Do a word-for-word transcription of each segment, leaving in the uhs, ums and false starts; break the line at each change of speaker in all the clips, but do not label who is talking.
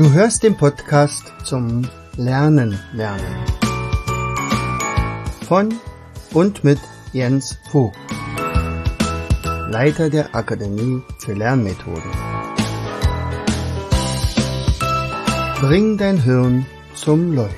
Du hörst den Podcast zum Lernen lernen von und mit Jens Vogt, Leiter der Akademie für Lernmethoden. Bring dein Hirn zum Leuchten.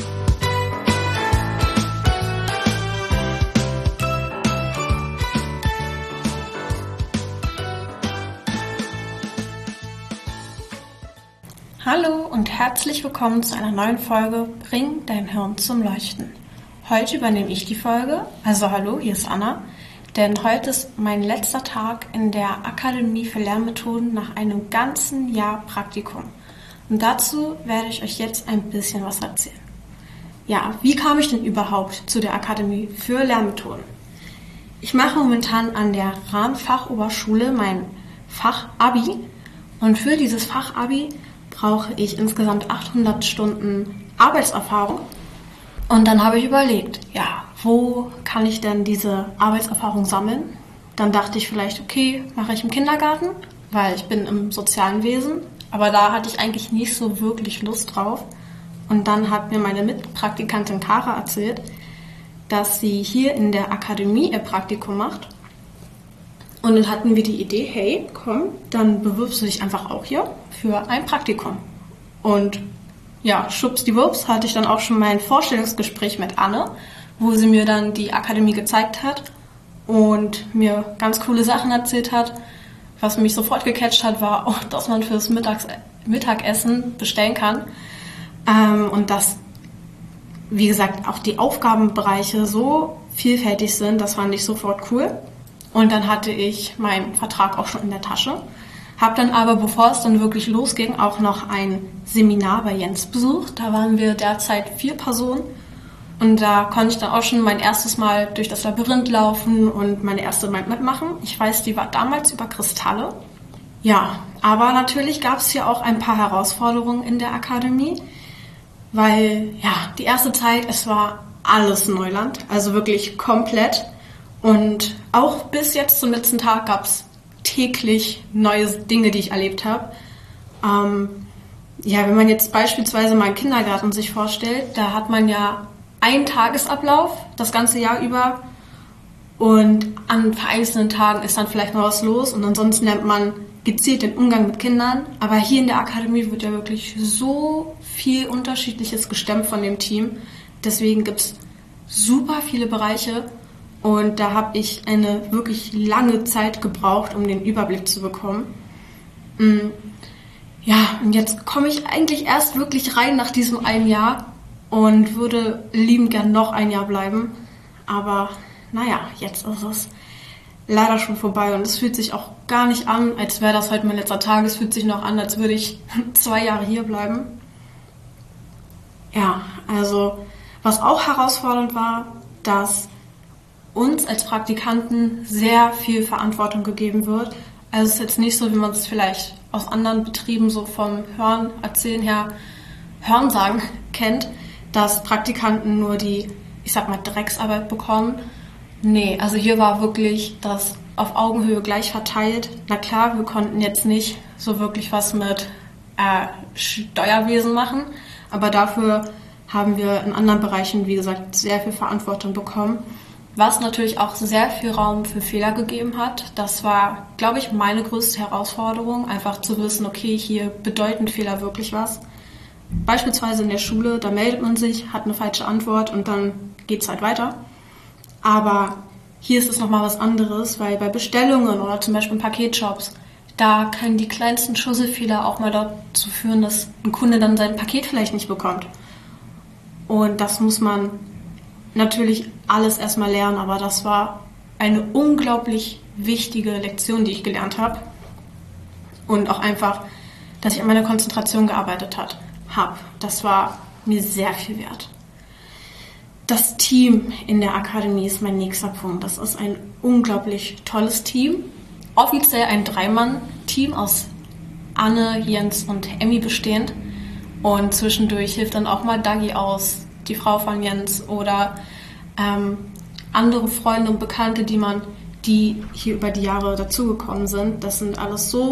Hallo und herzlich willkommen zu einer neuen Folge Bring dein Hirn zum Leuchten. Heute übernehme ich die Folge, also hallo, hier ist Anna, denn heute ist mein letzter Tag in der Akademie für Lernmethoden nach einem ganzen Jahr Praktikum. Und dazu werde ich euch jetzt ein bisschen was erzählen. Ja, wie kam ich denn überhaupt zu der Akademie für Lernmethoden? Ich mache momentan an der Rahmenfachoberschule mein Fachabi und für dieses Fachabi brauche ich insgesamt achthundert Stunden Arbeitserfahrung. Und dann habe ich überlegt, ja, wo kann ich denn diese Arbeitserfahrung sammeln? Dann dachte ich vielleicht, okay, mache ich im Kindergarten, weil ich bin im sozialen Wesen. Aber da hatte ich eigentlich nicht so wirklich Lust drauf. Und dann hat mir meine Mitpraktikantin Kara erzählt, dass sie hier in der Akademie ihr Praktikum macht. Und dann hatten wir die Idee, hey, komm, dann bewirbst du dich einfach auch hier für ein Praktikum. Und ja, schwuppsdiwupps hatte ich dann auch schon mein Vorstellungsgespräch mit Anne, wo sie mir dann die Akademie gezeigt hat und mir ganz coole Sachen erzählt hat. Was mich sofort gecatcht hat, war auch, dass man fürs Mittags- Mittagessen bestellen kann. Ähm, und dass, wie gesagt, auch die Aufgabenbereiche so vielfältig sind, das fand ich sofort cool. Und dann hatte ich meinen Vertrag auch schon in der Tasche. Habe dann aber, bevor es dann wirklich losging, auch noch ein Seminar bei Jens besucht. Da waren wir derzeit vier Personen. Und da konnte ich dann auch schon mein erstes Mal durch das Labyrinth laufen und meine erste Mind Map machen. Ich weiß, die war damals über Kristalle. Ja, aber natürlich gab es hier auch ein paar Herausforderungen in der Akademie. Weil, ja, die erste Zeit, es war alles Neuland. Also wirklich komplett. Und auch bis jetzt zum letzten Tag gab es täglich neue Dinge, die ich erlebt habe. Ähm, ja, wenn man jetzt beispielsweise mal einen Kindergarten sich vorstellt, da hat man ja einen Tagesablauf das ganze Jahr über und an vereinzelten Tagen ist dann vielleicht mal was los und ansonsten lernt man gezielt den Umgang mit Kindern. Aber hier in der Akademie wird ja wirklich so viel Unterschiedliches gestemmt von dem Team. Deswegen gibt es super viele Bereiche. Und da habe ich eine wirklich lange Zeit gebraucht, um den Überblick zu bekommen. Ja, und jetzt komme ich eigentlich erst wirklich rein nach diesem einen Jahr und würde liebend gern noch ein Jahr bleiben. Aber naja, jetzt ist es leider schon vorbei und es fühlt sich auch gar nicht an, als wäre das heute mein letzter Tag. Es fühlt sich noch an, als würde ich zwei Jahre hier bleiben. Ja, also was auch herausfordernd war, dass uns als Praktikanten sehr viel Verantwortung gegeben wird. Also es ist jetzt nicht so, wie man es vielleicht aus anderen Betrieben so vom Hören, Erzählen her, Hörensagen kennt, dass Praktikanten nur die, ich sag mal, Drecksarbeit bekommen. Nee, also hier war wirklich das auf Augenhöhe gleich verteilt. Na klar, wir konnten jetzt nicht so wirklich was mit äh, Steuerwesen machen, aber dafür haben wir in anderen Bereichen, wie gesagt, sehr viel Verantwortung bekommen. Was natürlich auch sehr viel Raum für Fehler gegeben hat. Das war, glaube ich, meine größte Herausforderung, einfach zu wissen, okay, hier bedeuten Fehler wirklich was. Beispielsweise in der Schule, da meldet man sich, hat eine falsche Antwort und dann geht es halt weiter. Aber hier ist es nochmal was anderes, weil bei Bestellungen oder zum Beispiel in Paketshops, da können die kleinsten Schusselfehler auch mal dazu führen, dass ein Kunde dann sein Paket vielleicht nicht bekommt. Und das muss man natürlich alles erstmal lernen, aber das war eine unglaublich wichtige Lektion, die ich gelernt habe. Und auch einfach, dass ich an meiner Konzentration gearbeitet habe. Das war mir sehr viel wert. Das Team in der Akademie ist mein nächster Punkt. Das ist ein unglaublich tolles Team. Offiziell ein Dreimann-Team aus Anne, Jens und Emmy bestehend. Und zwischendurch hilft dann auch mal Dagi aus, die Frau von Jens oder ähm, andere Freunde und Bekannte, die man, die hier über die Jahre dazugekommen sind. Das sind alles so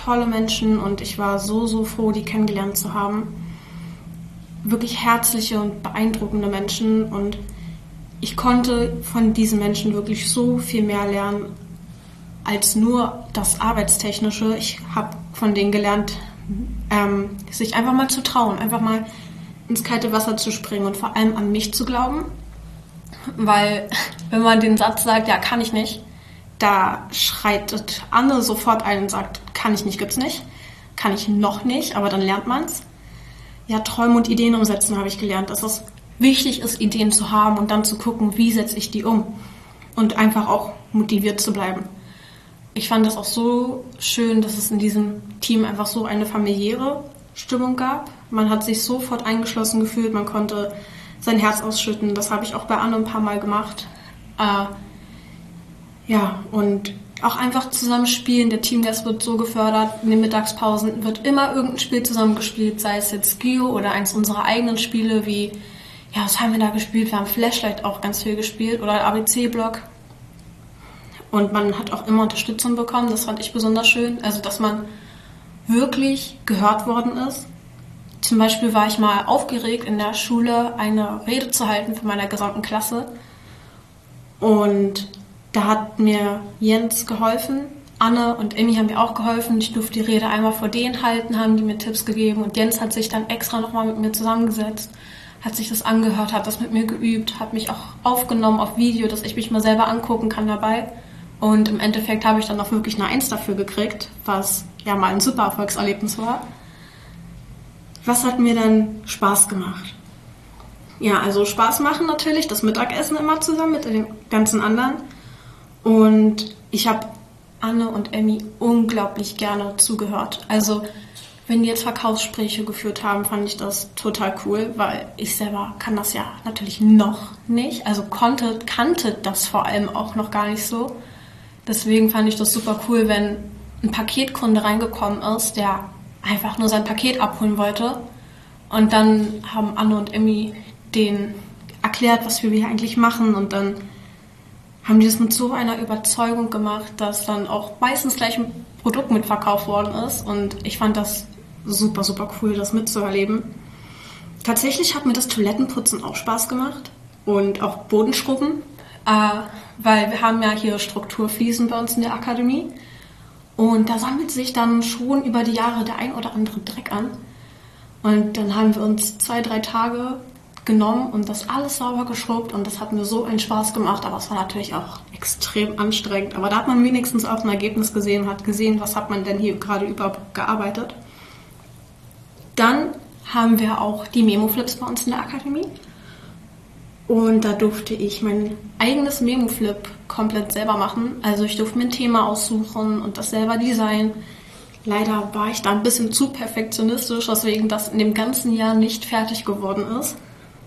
tolle Menschen und ich war so, so froh, die kennengelernt zu haben. Wirklich herzliche und beeindruckende Menschen und ich konnte von diesen Menschen wirklich so viel mehr lernen als nur das Arbeitstechnische. Ich habe von denen gelernt, ähm, sich einfach mal zu trauen, einfach mal ins kalte Wasser zu springen und vor allem an mich zu glauben. Weil wenn man den Satz sagt, ja, kann ich nicht, da schreitet Anne sofort ein und sagt, kann ich nicht, gibt's nicht, kann ich noch nicht, aber dann lernt man's. Ja, Träume und Ideen umsetzen habe ich gelernt, dass es wichtig ist, Ideen zu haben und dann zu gucken, wie setze ich die um und einfach auch motiviert zu bleiben. Ich fand das auch so schön, dass es in diesem Team einfach so eine familiäre Stimmung gab. Man hat sich sofort eingeschlossen gefühlt, man konnte sein Herz ausschütten. Das habe ich auch bei Anne ein paar Mal gemacht. Äh, ja, und auch einfach zusammen spielen. Der Teamgeist wird so gefördert. In den Mittagspausen wird immer irgendein Spiel zusammengespielt, sei es jetzt Geo oder eins unserer eigenen Spiele wie, ja, was haben wir da gespielt? Wir haben Flashlight auch ganz viel gespielt oder A B C-Block. Und man hat auch immer Unterstützung bekommen. Das fand ich besonders schön. Also, dass man wirklich gehört worden ist. Zum Beispiel war ich mal aufgeregt, in der Schule eine Rede zu halten für meine gesamten Klasse. Und da hat mir Jens geholfen. Anne und Emmy haben mir auch geholfen. Ich durfte die Rede einmal vor denen halten, haben die mir Tipps gegeben. Und Jens hat sich dann extra nochmal mit mir zusammengesetzt, hat sich das angehört, hat das mit mir geübt, hat mich auch aufgenommen auf Video, dass ich mich mal selber angucken kann dabei. Und im Endeffekt habe ich dann auch wirklich eine Eins dafür gekriegt, was ja mal ein super Erfolgserlebnis war. Was hat mir dann Spaß gemacht? Ja, also Spaß machen natürlich, das Mittagessen immer zusammen mit den ganzen anderen. Und ich habe Anne und Emmy unglaublich gerne zugehört. Also wenn die jetzt Verkaufsgespräche geführt haben, fand ich das total cool, weil ich selber kann das ja natürlich noch nicht. Also konnte, kannte das vor allem auch noch gar nicht so. Deswegen fand ich das super cool, wenn ein Paketkunde reingekommen ist, der einfach nur sein Paket abholen wollte. Und dann haben Anne und Emmy denen erklärt, was wir hier eigentlich machen. Und dann haben die das mit so einer Überzeugung gemacht, dass dann auch meistens gleich ein Produkt mitverkauft worden ist. Und ich fand das super, super cool, das mitzuerleben. Tatsächlich hat mir das Toilettenputzen auch Spaß gemacht und auch Bodenschrubben, äh, weil wir haben ja hier Strukturfliesen bei uns in der Akademie. Und da sammelt sich dann schon über die Jahre der ein oder andere Dreck an. Und dann haben wir uns zwei, drei Tage genommen und das alles sauber geschrubbt und das hat mir so einen Spaß gemacht, aber es war natürlich auch extrem anstrengend. Aber da hat man wenigstens auch ein Ergebnis gesehen, hat gesehen, was hat man denn hier gerade überhaupt gearbeitet. Dann haben wir auch die Memo-Flips bei uns in der Akademie. Und da durfte ich mein eigenes Memo-Flip komplett selber machen. Also ich durfte mir ein Thema aussuchen und das selber designen. Leider war ich da ein bisschen zu perfektionistisch, weswegen das in dem ganzen Jahr nicht fertig geworden ist.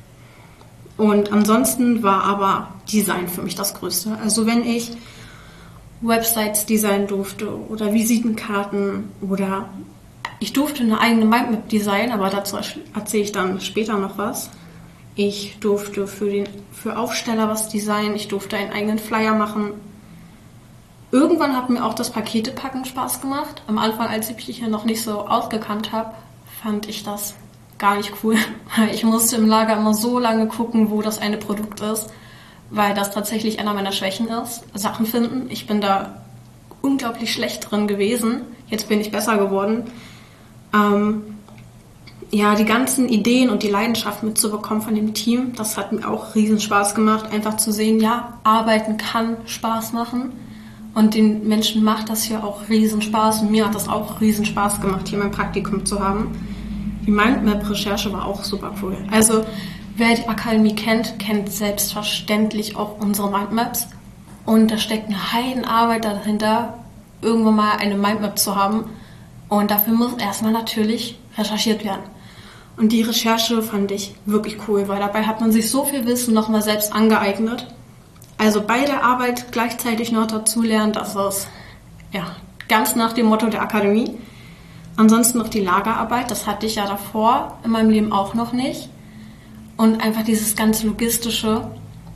Und ansonsten war aber Design für mich das Größte. Also wenn ich Websites designen durfte oder Visitenkarten oder ich durfte eine eigene Mindmap designen, aber dazu erzähle ich dann später noch was. Ich durfte für, den, für Aufsteller was designen, ich durfte einen eigenen Flyer machen. Irgendwann hat mir auch das Paketepacken Spaß gemacht. Am Anfang, als ich mich hier noch nicht so ausgekannt habe, fand ich das gar nicht cool. Ich musste im Lager immer so lange gucken, wo das eine Produkt ist, weil das tatsächlich einer meiner Schwächen ist, Sachen finden. Ich bin da unglaublich schlecht drin gewesen. Jetzt bin ich besser geworden. Ähm, ja, die ganzen Ideen und die Leidenschaft mitzubekommen von dem Team, das hat mir auch riesen Spaß gemacht, einfach zu sehen, ja, arbeiten kann Spaß machen und den Menschen macht das hier auch riesen Spaß und mir hat das auch riesen Spaß gemacht, hier mein Praktikum zu haben. Die Mindmap-Recherche war auch super cool. Also, wer die Akademie kennt, kennt selbstverständlich auch unsere Mindmaps und da steckt eine Heidenarbeit dahinter, irgendwann mal eine Mindmap zu haben und dafür muss erstmal natürlich recherchiert werden. Und die Recherche fand ich wirklich cool, weil dabei hat man sich so viel Wissen nochmal selbst angeeignet. Also bei der Arbeit gleichzeitig noch dazu lernen, das ist ja, ganz nach dem Motto der Akademie. Ansonsten noch die Lagerarbeit, das hatte ich ja davor in meinem Leben auch noch nicht. Und einfach dieses ganz Logistische,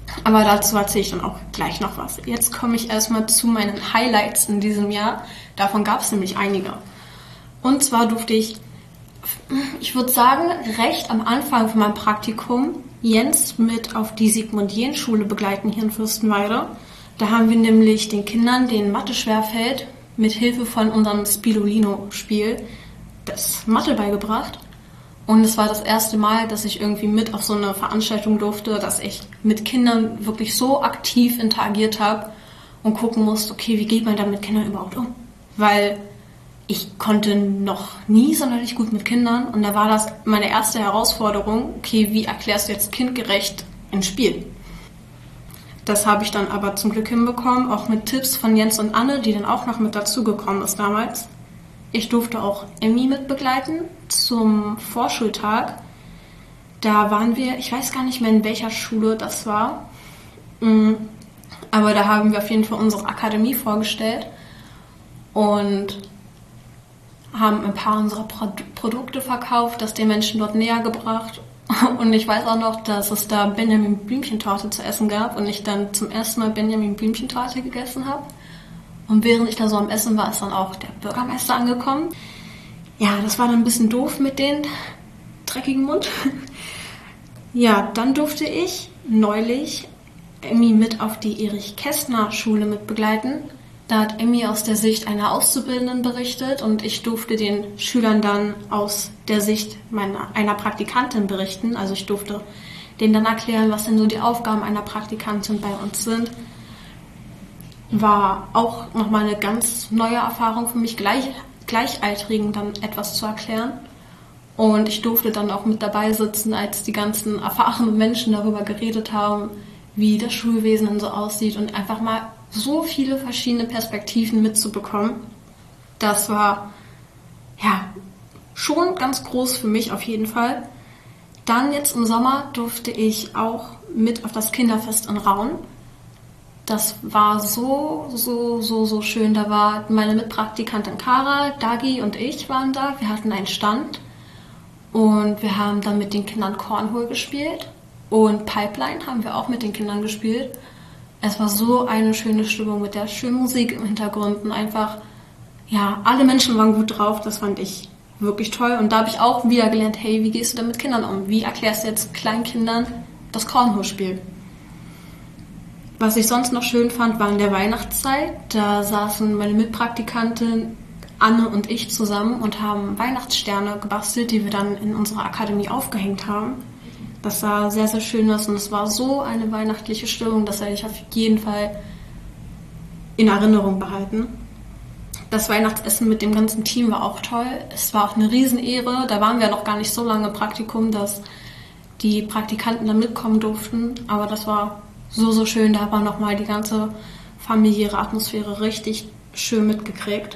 Aber dazu erzähle ich dann auch gleich noch was. Jetzt komme ich erstmal zu meinen Highlights in diesem Jahr. Davon gab es nämlich einige. Und zwar durfte ich, ich würde sagen, recht am Anfang von meinem Praktikum Jens mit auf die Sigmund-Jähn-Schule begleiten hier in Fürstenwalde. Da haben wir nämlich den Kindern, denen Mathe schwerfällt, mit Hilfe von unserem Spirulino-Spiel das Mathe beigebracht. Und es war das erste Mal, dass ich irgendwie mit auf so eine Veranstaltung durfte, dass ich mit Kindern wirklich so aktiv interagiert habe und gucken musste, okay, wie geht man da mit Kindern überhaupt um? Weil ich konnte noch nie sonderlich gut mit Kindern und da war das meine erste Herausforderung, okay, wie erklärst du jetzt kindgerecht ein Spiel? Das habe ich dann aber zum Glück hinbekommen, auch mit Tipps von Jens und Anne, die dann auch noch mit dazugekommen ist damals. Ich durfte auch Emmy mit begleiten zum Vorschultag. Da waren wir, ich weiß gar nicht mehr, in welcher Schule das war, aber da haben wir auf jeden Fall unsere Akademie vorgestellt und haben ein paar unserer Pro- Produkte verkauft, das den Menschen dort näher gebracht. Und ich weiß auch noch, dass es da Benjamin Blümchentorte zu essen gab und ich dann zum ersten Mal Benjamin Blümchentorte gegessen habe. Und während ich da so am Essen war, ist dann auch der Bürgermeister angekommen. Ja, das war dann ein bisschen doof mit dem dreckigen Mund. Ja, dann durfte ich neulich Emmy mit auf die Erich-Kästner-Schule mit begleiten. Da hat Emmy aus der Sicht einer Auszubildenden berichtet und ich durfte den Schülern dann aus der Sicht meiner, einer Praktikantin berichten. Also ich durfte denen dann erklären, was denn so die Aufgaben einer Praktikantin bei uns sind. War auch nochmal eine ganz neue Erfahrung für mich, gleich, Gleichaltrigen dann etwas zu erklären. Und ich durfte dann auch mit dabei sitzen, als die ganzen erfahrenen Menschen darüber geredet haben, wie das Schulwesen dann so aussieht und einfach mal so viele verschiedene Perspektiven mitzubekommen. Das war ja schon ganz groß für mich auf jeden Fall. Dann jetzt im Sommer durfte ich auch mit auf das Kinderfest in Raun. Das war so, so, so, so schön. Da war meine Mitpraktikantin Kara, Dagi und ich waren da. Wir hatten einen Stand und wir haben dann mit den Kindern Cornhole gespielt und Pipeline haben wir auch mit den Kindern gespielt. Es war so eine schöne Stimmung mit der schönen Musik im Hintergrund und einfach, ja, alle Menschen waren gut drauf. Das fand ich wirklich toll. Und da habe ich auch wieder gelernt, hey, wie gehst du denn mit Kindern um? Wie erklärst du jetzt Kleinkindern das Cornhole-Spiel? Was ich sonst noch schön fand, war in der Weihnachtszeit. Da saßen meine Mitpraktikantin Anne und ich zusammen und haben Weihnachtssterne gebastelt, die wir dann in unserer Akademie aufgehängt haben. Das sah sehr, sehr schön aus und es war so eine weihnachtliche Stimmung, das werde ich auf jeden Fall in Erinnerung behalten. Das Weihnachtsessen mit dem ganzen Team war auch toll. Es war auch eine Riesenehre. Da waren wir noch gar nicht so lange im Praktikum, dass die Praktikanten da mitkommen durften. Aber das war so, so schön. Da hat man nochmal die ganze familiäre Atmosphäre richtig schön mitgekriegt.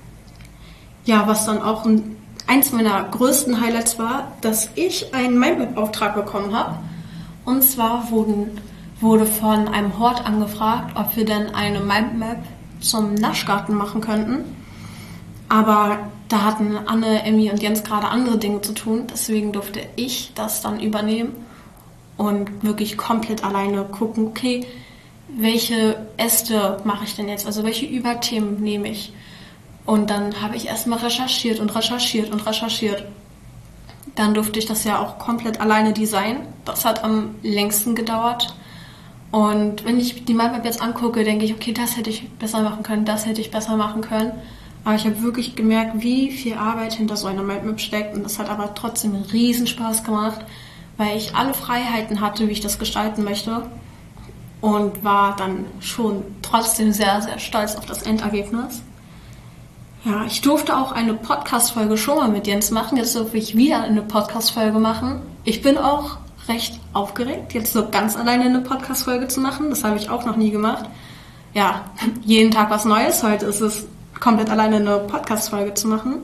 Ja, was dann auch ein Eins meiner größten Highlights war, dass ich einen Mindmap-Auftrag bekommen habe. Und zwar wurden, wurde von einem Hort angefragt, ob wir denn eine Mindmap zum Naschgarten machen könnten. Aber da hatten Anne, Emmy und Jens gerade andere Dinge zu tun. Deswegen durfte ich das dann übernehmen und wirklich komplett alleine gucken, okay, welche Äste mache ich denn jetzt? Also welche Überthemen nehme ich? Und dann habe ich erstmal recherchiert und recherchiert und recherchiert. Dann durfte ich das ja auch komplett alleine designen. Das hat am längsten gedauert. Und wenn ich die Mindmap jetzt angucke, denke ich, okay, das hätte ich besser machen können, das hätte ich besser machen können. Aber ich habe wirklich gemerkt, wie viel Arbeit hinter so einer Mindmap steckt. Und das hat aber trotzdem einen riesen Spaß gemacht, weil ich alle Freiheiten hatte, wie ich das gestalten möchte. Und war dann schon trotzdem sehr, sehr stolz auf das Endergebnis. Ja, ich durfte auch eine Podcast-Folge schon mal mit Jens machen. Jetzt durfte ich wieder eine Podcast-Folge machen. Ich bin auch recht aufgeregt, jetzt so ganz alleine eine Podcast-Folge zu machen. Das habe ich auch noch nie gemacht. Ja, jeden Tag was Neues. Heute ist es komplett alleine eine Podcast-Folge zu machen.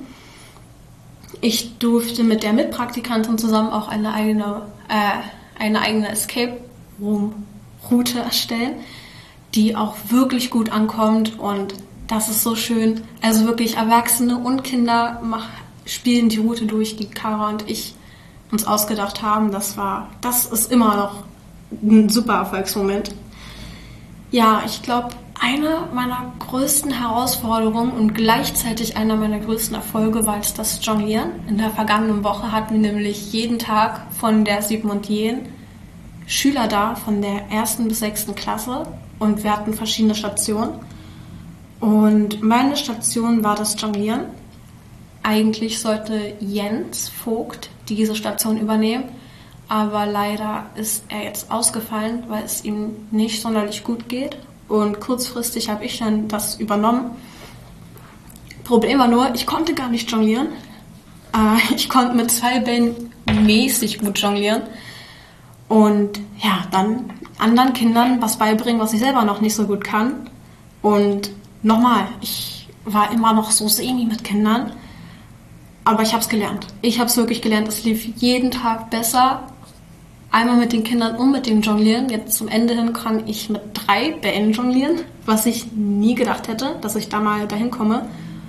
Ich durfte mit der Mitpraktikantin zusammen auch eine eigene, äh, eine eigene Escape-Room-Route erstellen, die auch wirklich gut ankommt und das ist so schön. Also wirklich Erwachsene und Kinder mach, spielen die Route durch, die Kara und ich uns ausgedacht haben. Das war, das ist immer noch ein super Erfolgsmoment. Ja, ich glaube, eine meiner größten Herausforderungen und gleichzeitig einer meiner größten Erfolge war jetzt das Jonglieren. In der vergangenen Woche hatten wir nämlich jeden Tag von der Sigmund Jähn Schüler da, von der ersten bis sechsten Klasse, und wir hatten verschiedene Stationen. Und meine Station war das Jonglieren. Eigentlich sollte Jens Vogt diese Station übernehmen, aber leider ist er jetzt ausgefallen, weil es ihm nicht sonderlich gut geht. Und kurzfristig habe ich dann das übernommen. Problem war nur, ich konnte gar nicht jonglieren. Äh, ich konnte mit zwei Bällen mäßig gut jonglieren. Und ja, dann anderen Kindern was beibringen, was ich selber noch nicht so gut kann. Und nochmal, ich war immer noch so semi mit Kindern. Aber ich habe es gelernt. Ich habe es wirklich gelernt. Es lief jeden Tag besser. Einmal mit den Kindern und mit dem Jonglieren. Jetzt zum Ende hin kann ich mit drei Bällen jonglieren, was ich nie gedacht hätte, dass ich da mal dahin komme.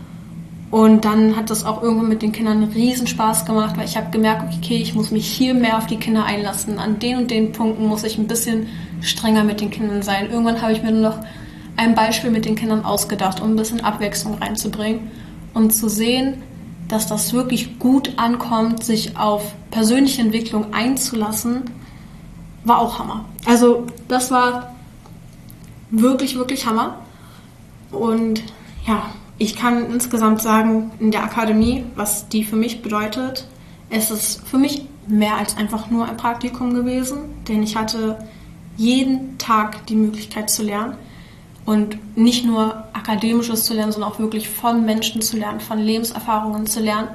Und dann hat das auch irgendwann mit den Kindern riesen Spaß gemacht, weil ich habe gemerkt, okay, ich muss mich hier mehr auf die Kinder einlassen. An den und den Punkten muss ich ein bisschen strenger mit den Kindern sein. Irgendwann habe ich mir nur noch ein Beispiel mit den Kindern ausgedacht, um ein bisschen Abwechslung reinzubringen und zu sehen, dass das wirklich gut ankommt, sich auf persönliche Entwicklung einzulassen, war auch Hammer. Also das war wirklich, wirklich Hammer. Und ja, ich kann insgesamt sagen, in der Akademie, was die für mich bedeutet, es ist für mich mehr als einfach nur ein Praktikum gewesen, denn ich hatte jeden Tag die Möglichkeit zu lernen. Und nicht nur Akademisches zu lernen, sondern auch wirklich von Menschen zu lernen, von Lebenserfahrungen zu lernen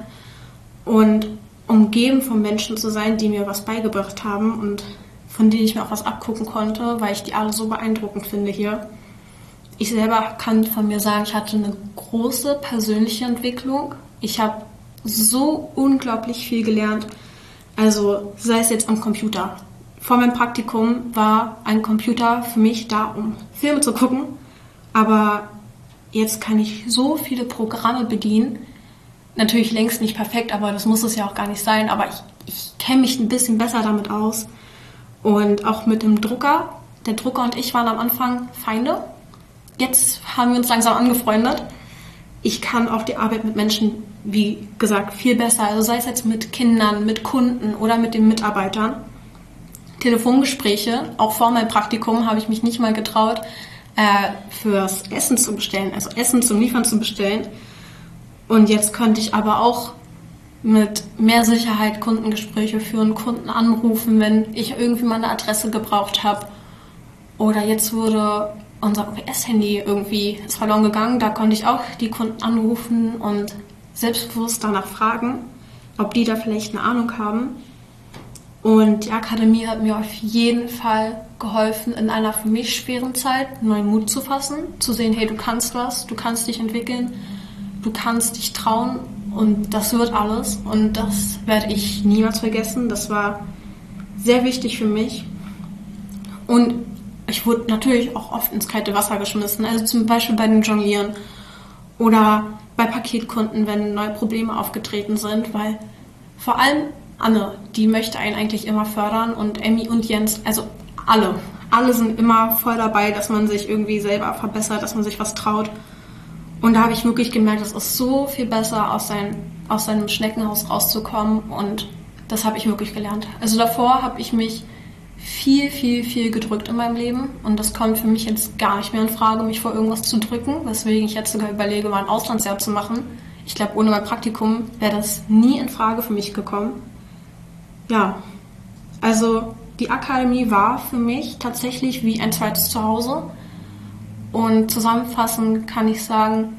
und umgeben von Menschen zu sein, die mir was beigebracht haben und von denen ich mir auch was abgucken konnte, weil ich die alle so beeindruckend finde hier. Ich selber kann von mir sagen, ich hatte eine große persönliche Entwicklung. Ich habe so unglaublich viel gelernt. Also sei es jetzt am Computer. Vor meinem Praktikum war ein Computer für mich da, um Filme zu gucken. Aber jetzt kann ich so viele Programme bedienen. Natürlich längst nicht perfekt, aber das muss es ja auch gar nicht sein. Aber ich, ich kenne mich ein bisschen besser damit aus. Und auch mit dem Drucker. Der Drucker und ich waren am Anfang Feinde. Jetzt haben wir uns langsam angefreundet. Ich kann auch die Arbeit mit Menschen, wie gesagt, viel besser. Also sei es jetzt mit Kindern, mit Kunden oder mit den Mitarbeitern. Telefongespräche, auch vor meinem Praktikum habe ich mich nicht mal getraut, äh, fürs Essen zu bestellen, also Essen zum Liefern zu bestellen. Und jetzt könnte ich aber auch mit mehr Sicherheit Kundengespräche führen, Kunden anrufen, wenn ich irgendwie mal eine Adresse gebraucht habe. Oder jetzt wurde unser O B S-Handy irgendwie ist verloren gegangen, da konnte ich auch die Kunden anrufen und selbstbewusst danach fragen, ob die da vielleicht eine Ahnung haben. Und die Akademie hat mir auf jeden Fall geholfen, in einer für mich schweren Zeit neuen Mut zu fassen, zu sehen, hey, du kannst was, du kannst dich entwickeln, du kannst dich trauen und das wird alles. Und das werde ich niemals vergessen. Das war sehr wichtig für mich. Und ich wurde natürlich auch oft ins kalte Wasser geschmissen, also zum Beispiel bei dem Jonglieren oder bei Paketkunden, wenn neue Probleme aufgetreten sind, weil vor allem Anne, die möchte einen eigentlich immer fördern und Emmy und Jens, also alle. Alle sind immer voll dabei, dass man sich irgendwie selber verbessert, dass man sich was traut. Und da habe ich wirklich gemerkt, es ist so viel besser, aus, sein, aus seinem Schneckenhaus rauszukommen und das habe ich wirklich gelernt. Also davor habe ich mich viel, viel, viel gedrückt in meinem Leben und das kommt für mich jetzt gar nicht mehr in Frage, mich vor irgendwas zu drücken, weswegen ich jetzt sogar überlege, mal ein Auslandsjahr zu machen. Ich glaube, ohne mein Praktikum wäre das nie in Frage für mich gekommen. Ja, also die Akademie war für mich tatsächlich wie ein zweites Zuhause und zusammenfassend kann ich sagen,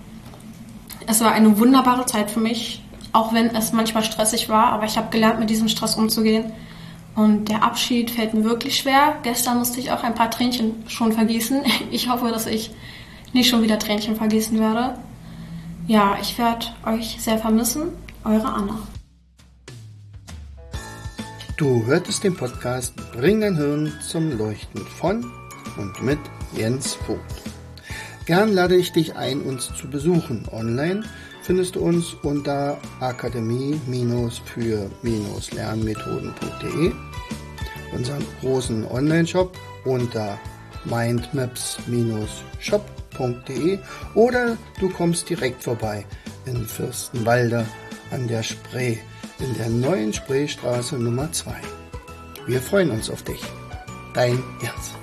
es war eine wunderbare Zeit für mich, auch wenn es manchmal stressig war, aber ich habe gelernt, mit diesem Stress umzugehen und der Abschied fällt mir wirklich schwer. Gestern musste ich auch ein paar Tränchen schon vergießen. Ich hoffe, dass ich nicht schon wieder Tränchen vergießen werde. Ja, ich werde euch sehr vermissen. Eure Anna.
Du hörtest den Podcast Bring dein Hirn zum Leuchten von und mit Jens Vogt. Gern lade ich dich ein, uns zu besuchen. Online findest du uns unter akademie für lernmethoden punkt de unseren großen Online-Shop unter mindmaps shop punkt de oder du kommst direkt vorbei in Fürstenwalde an der Spree, in der neuen Spreestraße Nummer zwei. Wir freuen uns auf dich. Dein Jens.